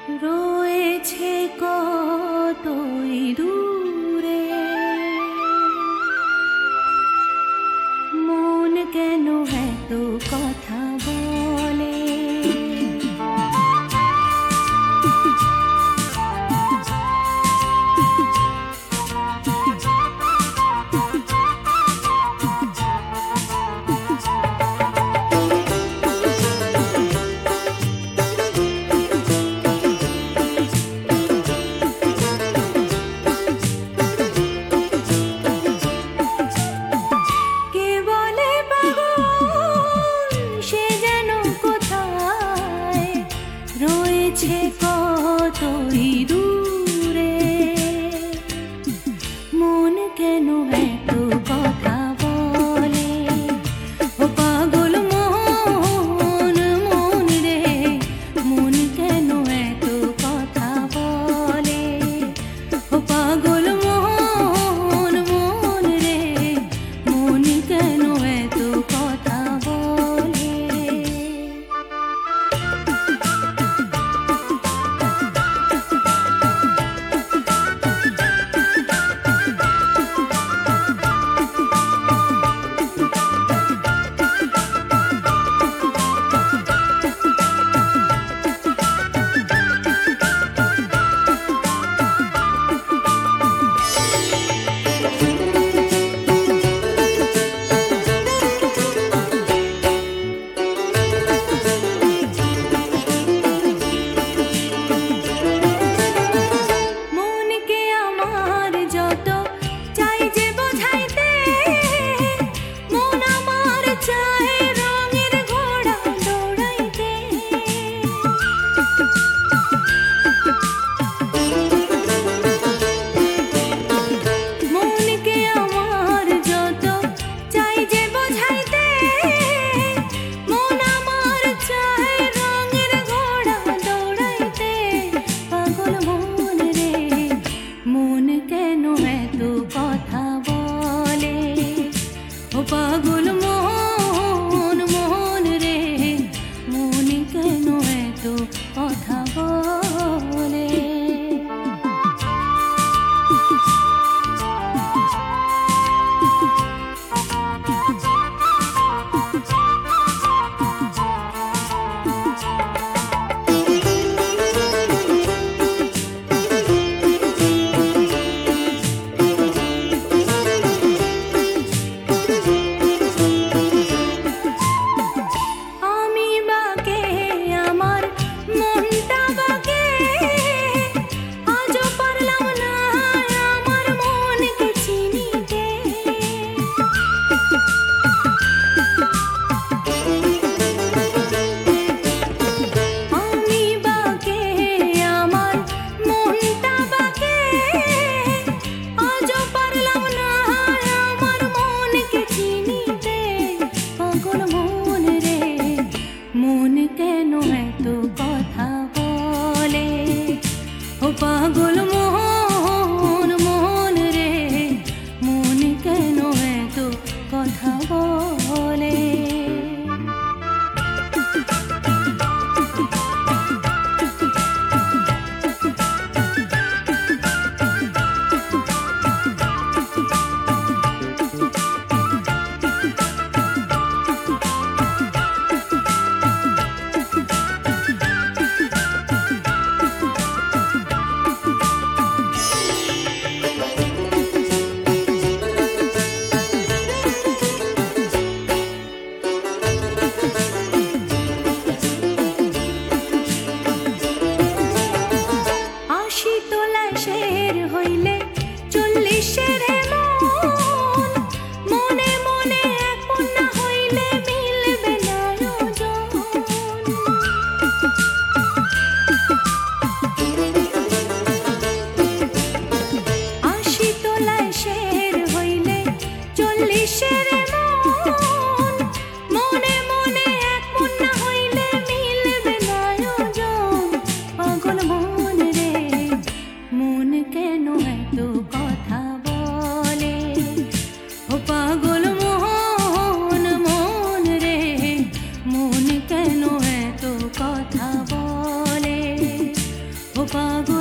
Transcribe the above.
রয়েছে কতই দূরে, মন কেন এত কথা বলে। রয়েছে কতই দূরে, মন কেন এত কথা বলে। ও পাগল মন, মন রে, মন কেন এত কথা বলে। ও পাগল মন, মন রে, মন কেন এত কথা বলে। ও পাগল মন, মন রে, মন কেন এত কথা বলে। মন কেন এত কথা বলে। ও পাগল মন, মন রে, মন কেন এত কথা বলে। পাগল